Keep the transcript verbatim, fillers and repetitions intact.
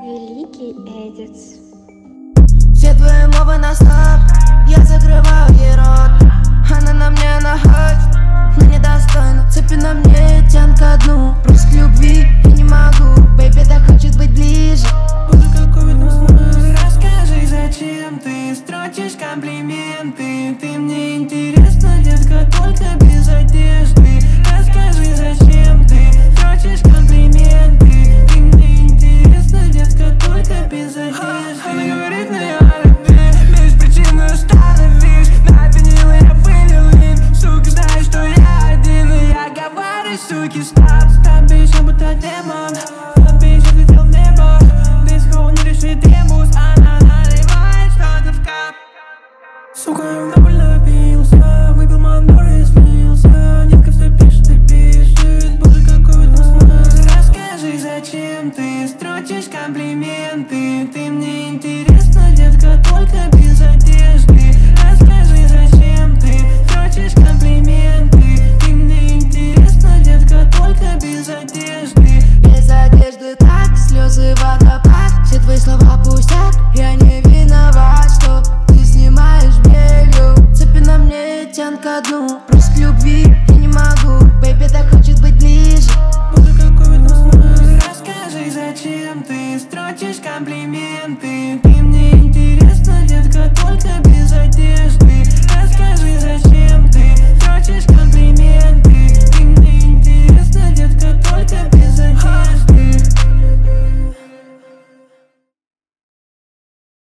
Великий Эдиц. Все твои мовы на стоп, я закрываю ей рот. Она на мне находит, но недостойна. Цепи на мне тянут ко дну. Просто к любви я не могу. Бэйби так хочет быть ближе. Боже, какой в этом смысл? Расскажи, зачем ты строчишь комплименты? Ты мне интересна, детка, только без одежды. Расскажи, зачем ты строчишь комплименты? Ты мне интересна, детка, только без одежды. Она говорит, но я без причины остановись. На виниле я вылил вин. Сука, знаешь, что я один, и я говорю, суки, стоп. Стоп, еще будто демон. Стоп, еще летел в небо. Диско не решит ремус. Она наливает что-то в кап. Сука, я довольно напился. Выпил мандор и слился. Детка все пишет и пишет. Боже, какой в этом смысл? Расскажи, зачем ты строчишь комплименты? Ты мне интересна, детка, только без одежды. Расскажи, зачем ты строчишь комплименты? Ты мне интересна, детка, только без одежды. Без одежды так, слезы водопад. Все твои слова пустят, я не виноват, что ты снимаешь белью. Цепи на мне тянут ко дну.